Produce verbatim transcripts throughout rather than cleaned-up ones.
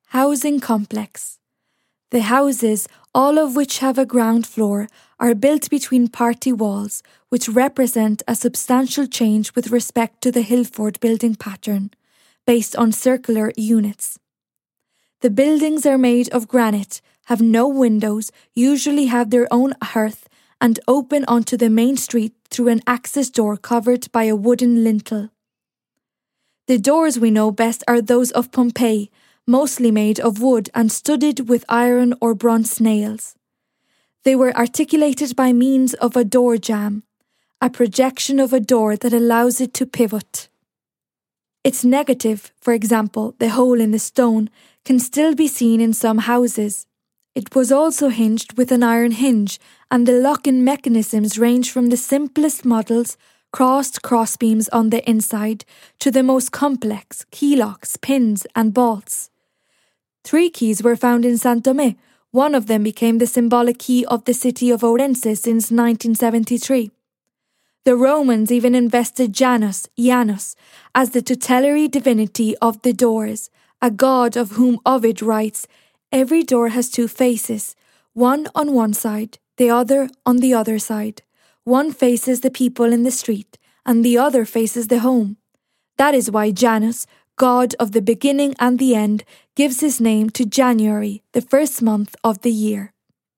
Housing complex. The houses, all of which have a ground floor, are built between party walls, which represent a substantial change with respect to the Hillfort building pattern, based on circular units. The buildings are made of granite, have no windows, usually have their own hearth, and open onto the main street through an access door covered by a wooden lintel. The doors we know best are those of Pompeii, mostly made of wood and studded with iron or bronze nails. They were articulated by means of a door jamb, a projection of a door that allows it to pivot. Its negative, for example, the hole in the stone, can still be seen in some houses. It was also hinged with an iron hinge, and the lock-in mechanisms range from the simplest models, crossed crossbeams on the inside, to the most complex, key locks, pins and bolts. Three keys were found in San Tomé. One of them became the symbolic key of the city of Orense since nineteen seventy-three. The Romans even invested Janus, Janus, as the tutelary divinity of the doors, a god of whom Ovid writes, "Every door has two faces, one on one side, the other on the other side. One faces the people in the street, and the other faces the home." That is why Janus, god of the beginning and the end, gives his name to January, the first month of the year.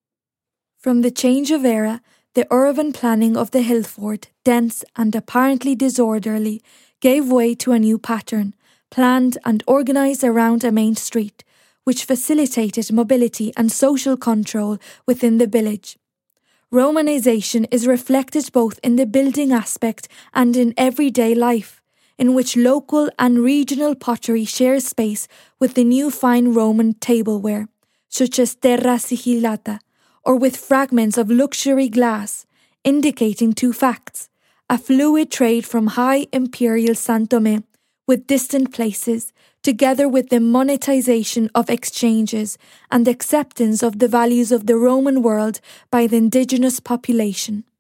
From the change of era, the urban planning of the Hillfort, dense and apparently disorderly, gave way to a new pattern, planned and organised around a main street, which facilitated mobility and social control within the village. Romanization is reflected both in the building aspect and in everyday life, in which local and regional pottery shares space with the new fine Roman tableware, such as terra sigillata, or with fragments of luxury glass, indicating two facts: a fluid trade from high imperial San Tomé with distant places, together with the monetization of exchanges and acceptance of the values of the Roman world by the indigenous population.